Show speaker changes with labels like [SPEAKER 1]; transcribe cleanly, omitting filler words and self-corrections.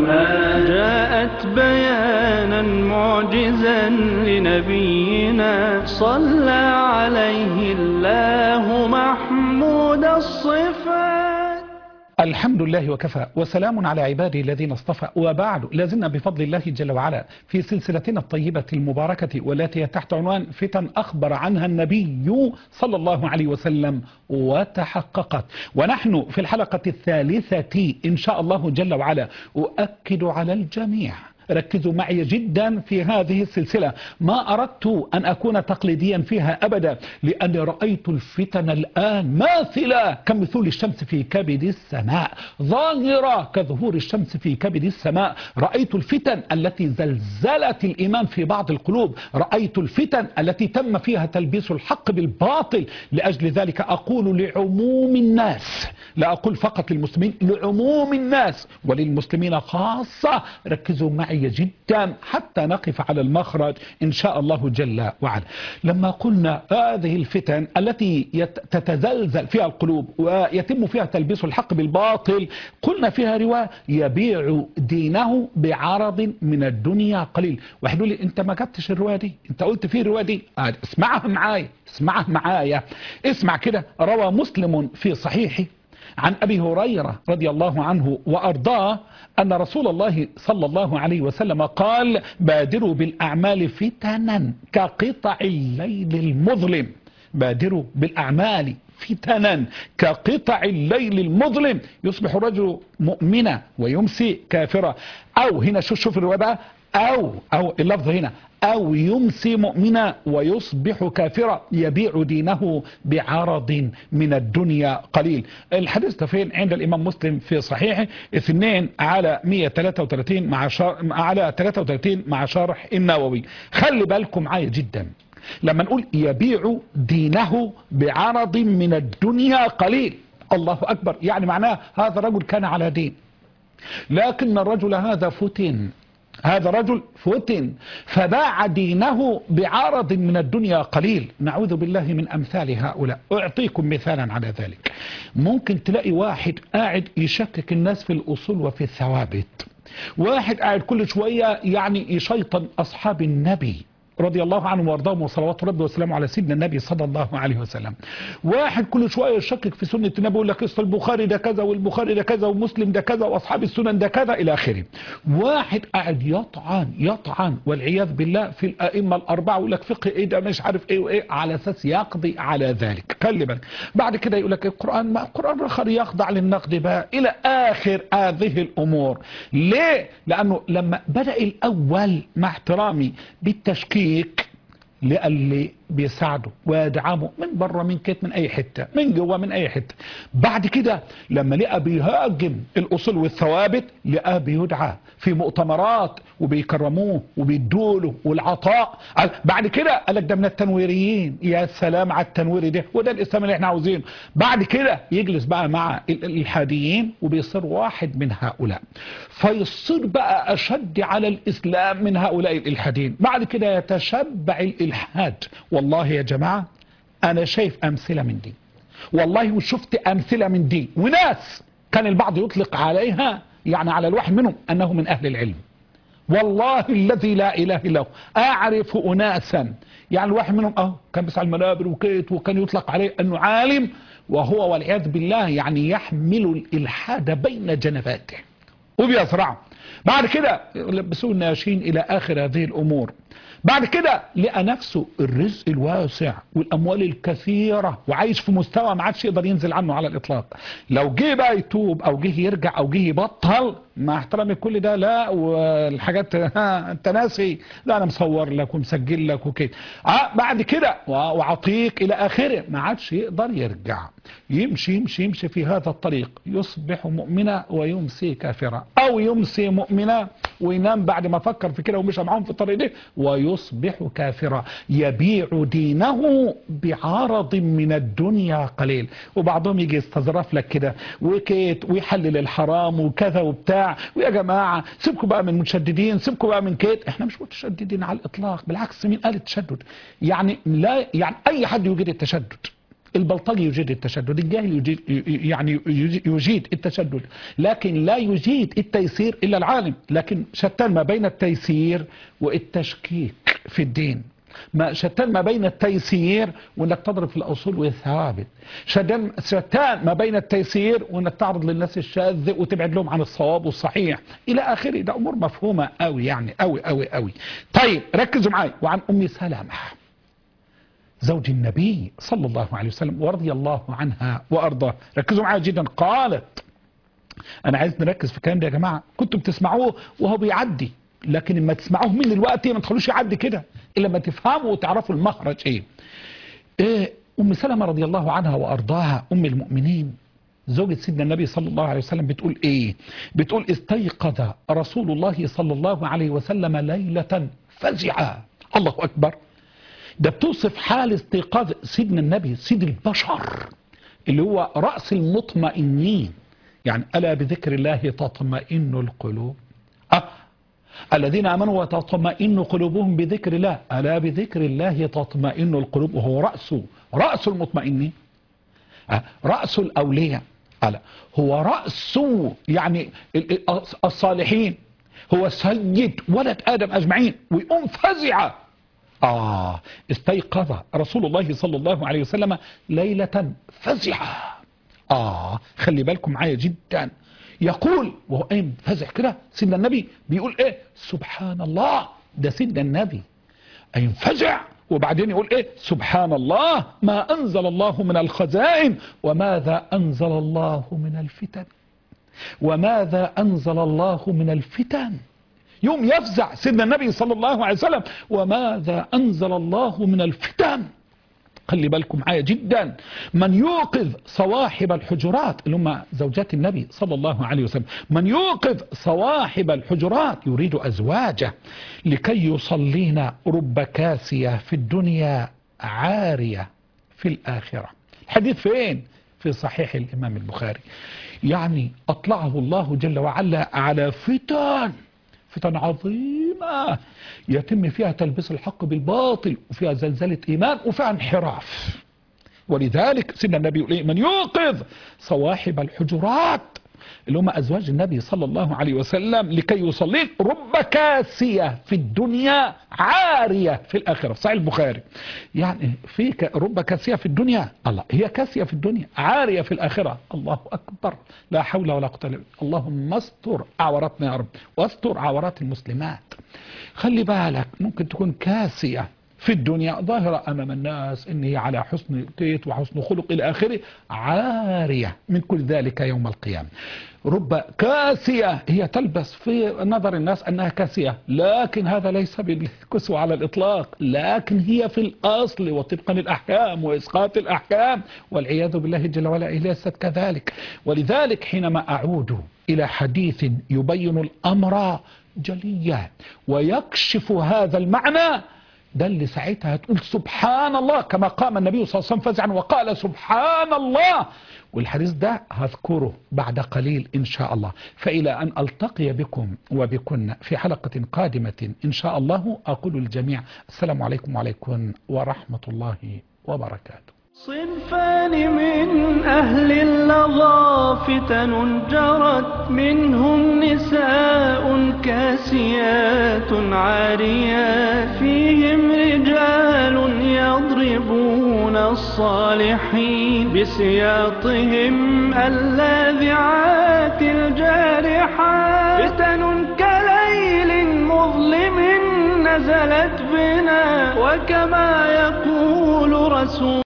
[SPEAKER 1] الرحمن جاءت بيانا معجزا لنبينا صلى عليه الله محمود الصفات.
[SPEAKER 2] الحمد لله وكفى وسلام على عباده الذين اصطفى، وبعد لازلنا بفضل الله جل وعلا في سلسلتنا الطيبة المباركة والتي تحت عنوان فتن أخبر عنها النبي صلى الله عليه وسلم وتحققت، ونحن في الحلقة الثالثة إن شاء الله جل وعلا. أؤكد على الجميع، ركزوا معي جدا في هذه السلسلة، ما أردت أن أكون تقليديا فيها أبدا، لأني رأيت الفتن الآن ماثلة كمثول الشمس في كبد السماء، ظاهرة كظهور الشمس في كبد السماء. رأيت الفتن التي زلزلت الإيمان في بعض القلوب، رأيت الفتن التي تم فيها تلبيس الحق بالباطل. لأجل ذلك أقول لعموم الناس، لا أقول فقط للمسلمين، لعموم الناس وللمسلمين خاصة، ركزوا معي جدا حتى نقف على المخرج إن شاء الله جل وعلا. لما قلنا هذه الفتن التي تتزلزل فيها القلوب ويتم فيها تلبيس الحق بالباطل، قلنا فيها رواية يبيع دينه بعرض من الدنيا قليل. واحد يقول لي انت ما جبتش الرواية دي، انت قلت فيه الرواية دي. اسمعها معايا، اسمعها معايا، اسمع كده. روى مسلم في صحيحه عن أبي هريرة رضي الله عنه وأرضاه أن رسول الله صلى الله عليه وسلم قال: بادروا بالأعمال فتنا كقطع الليل المظلم. بادروا بالأعمال فتنا كقطع الليل المظلم، يصبح الرجل مؤمنا ويمسي كافرا. أو هنا شوف الرواية بقى، أو اللفظ هنا أو يمسي مؤمنا ويصبح كافرا يبيع دينه بعرض من الدنيا قليل. الحديث ده فين؟ عند الإمام مسلم في صحيحه 2/133 على 33 مع شرح النووي. خلي بالكم معايا جدا، لما نقول يبيع دينه بعرض من الدنيا قليل، الله أكبر، يعني معناه هذا الرجل كان على دين، لكن الرجل هذا فتن، هذا رجل فتن فباع دينه بعرض من الدنيا قليل. نعوذ بالله من أمثال هؤلاء. أعطيكم مثالا على ذلك. ممكن تلاقي واحد قاعد يشكك الناس في الأصول وفي الثوابت، واحد قاعد كل شوية يعني يشيطن أصحاب النبي رضي الله عنهم وارضاهم وصلوات ربي وسلامه على سيدنا النبي صلى الله عليه وسلم. واحد كل شويه يشكك في سنه النبي، يقول لك اصل البخاري ده كذا والبخاري ده كذا ومسلم ده كذا واصحاب السنن ده كذا الى اخره. واحد قاعد يطعن والعياذ بالله في الائمه الاربعه، ويقول لك فقه ايه ده مش عارف ايه وايه، على اساس يقضي على ذلك. خلي بالك، بعد كده يقول لك القران، ما القران رخر يخضع للنقد بقى الى اخر هذه الامور. ليه؟ لانه لما بدا الاول مع احترامي بالتشكيك للي بيساعده ويدعمه من بره من كيت من اي حته من جوه من اي حته، بعد كده لما لقى بيهاجم الاصول والثوابت لقى بيدعى في مؤتمرات وبيكرموه وبيدوله والعطاء. بعد كده قال لك ده من التنويريين، يا سلام على التنويري ده، وده الاسلام اللي احنا عاوزينه. بعد كده يجلس بقى مع الالحاديين وبيصير واحد من هؤلاء، فيصير بقى اشد على الاسلام من هؤلاء الالحاديين. بعد كده يتشبع الالحاد. والله يا جماعة أنا شايف أمثلة من دي، والله وشفت أمثلة من دي، وناس كان البعض يطلق عليها يعني على الواحد منهم أنه من أهل العلم. والله الذي لا إله إلا هو أعرف أناسا يعني الواحد منهم كان بيسعى المنابر وكيت، وكان يطلق عليه أنه عالم، وهو والعياذ بالله يعني يحمل الإلحاد بين جنباته وبيزرعه. بعد كده يلبسوه الناشين إلى آخر هذه الأمور. بعد كده لقى نفسه الرزق الواسع والاموال الكثيره وعايش في مستوى ما عادش يقدر ينزل عنه على الاطلاق. لو جه بقى يتوب او جه يرجع او جه يبطل، مع احترامي كل ده لا، والحاجات انت ناسي، لا انا مصور لك ومسجل لك وكده. بعد كده وعطيك الى اخره، ما عادش يقدر يرجع. يمشي يمشي يمشي في هذا الطريق، يصبح مؤمنا ويمسي كافرا، او يمسي مؤمنا وينام بعد ما فكر في كده ومشى معاهم في الطريق ده ويصبح كافرا يبيع دينه بعرض من الدنيا قليل. وبعضهم يجي يستظرف لك كده وكيت ويحلل الحرام وكذا وبتاع. ويا جماعة سيبكم بقى من متشددين، سيبكم بقى من كيت، احنا مش متشددين على الاطلاق، بالعكس. مين قال التشدد؟ يعني لا، يعني اي حد يوجد التشدد، البلطجي يجيد التشدد، الجاهل يجيد التشدد، لكن لا يجيد التيسير إلا العالم. لكن شتان ما بين التيسير والتشكيك في الدين، شتان ما بين التيسير وانك تضرب في الاصول والثوابت، شتان ما بين التيسير وانك تعرض للناس الشاذ وتبعد لهم عن الصواب والصحيح الى اخره. ده امور مفهومه قوي، يعني قوي قوي قوي. طيب ركزوا معي. وعن ام سلمة زوج النبي صلى الله عليه وسلم ورضي الله عنها وارضاه، ركزوا معي جدا. قالت، انا عايز نركز في الكلام ده يا جماعه، كنتم بتسمعوه وهو بيعدي، لكن لما تسمعوه من الوقت ما تخلوش يعدي كده الا لما تفهموا وتعرفوا المخرج ايه. ام سلمة رضي الله عنها وارضاها ام المؤمنين زوجة سيدنا النبي صلى الله عليه وسلم بتقول ايه؟ بتقول استيقظ رسول الله صلى الله عليه وسلم ليلة فزعا. الله اكبر. ده بتوصف حال استيقاظ سيدنا النبي سيد البشر اللي هو رأس المطمئنين. يعني ألا بذكر الله تطمئن القلوب، الذين آمنوا وتطمئن قلوبهم بذكر الله، ألا بذكر الله تطمئن القلوب، وهو رأس المطمئنين، رأس الأولياء، هو رأس يعني الصالحين، هو سيد ولد آدم أجمعين، ويقوم فزع. استيقظ رسول الله صلى الله عليه وسلم ليلة فزعا. خلي بالكم معايا جدا. يقول وهو قايم فزع كده سيدنا النبي بيقول ايه؟ سبحان الله. ده سيدنا النبي قايم فزع وبعدين يقول ايه؟ سبحان الله ما انزل الله من الخزائن وماذا انزل الله من الفتن، وماذا انزل الله من الفتن. يوم يفزع سيدنا النبي صلى الله عليه وسلم وماذا انزل الله من الفتن. خلي بالكم معايا جدا. من يوقظ صواحب الحجرات اللي هم زوجات النبي صلى الله عليه وسلم، من يوقظ صواحب الحجرات يريد أزواجه لكي يصلين رب كاسية في الدنيا عارية في الآخرة. الحديث فين؟ في صحيح الإمام البخاري. يعني أطلعه الله جل وعلا على فتن عظيمة يتم فيها تلبيس الحق بالباطل، وفيها زلزلة إيمان، وفيها انحراف. ولذلك سيدنا النبي يقول ايه؟ من يوقظ صواحب الحجرات اللي هم أزواج النبي صلى الله عليه وسلم لكي يصلين رب كاسية في الدنيا عارية في الآخرة. صحيح البخاري. يعني في رب كاسية في الدنيا، الله، هي كاسية في الدنيا عارية في الآخرة. الله أكبر. لا حول ولا قوة إلا بالله. اللهم استر عوراتنا يا رب واستر عورات المسلمات. خلي بالك ممكن تكون كاسية في الدنيا ظاهرة أمام الناس إن هي على حسن تيت وحسن خلق إلى آخره، عارية من كل ذلك يوم القيامة. رب كاسية هي تلبس في نظر الناس أنها كاسية، لكن هذا ليس بالكسوة على الإطلاق، لكن هي في الأصل وطبقا الأحكام وإسقاط الأحكام والعياذ بالله جل وعلا ليست كذلك. ولذلك حينما أعود إلى حديث يبين الأمر جليا ويكشف هذا المعنى، ده اللي ساعتها هتقول سبحان الله كما قام النبي صلى الله عليه وسلم فزعا وقال سبحان الله. والحديث ده هذكره بعد قليل إن شاء الله. فإلى أن ألتقي بكم وبكن في حلقة قادمة إن شاء الله، أقول للجميع السلام عليكم وعليكم ورحمة الله وبركاته.
[SPEAKER 1] صنفان من أهل اللظى فتن جرت، منهم نساء كاسيات عاريات، فيهم رجال يضربون الصالحين بسياطهم اللاذعات الجارحات. فتن كليل مظلم نزلت بنا، وكما يقول رسول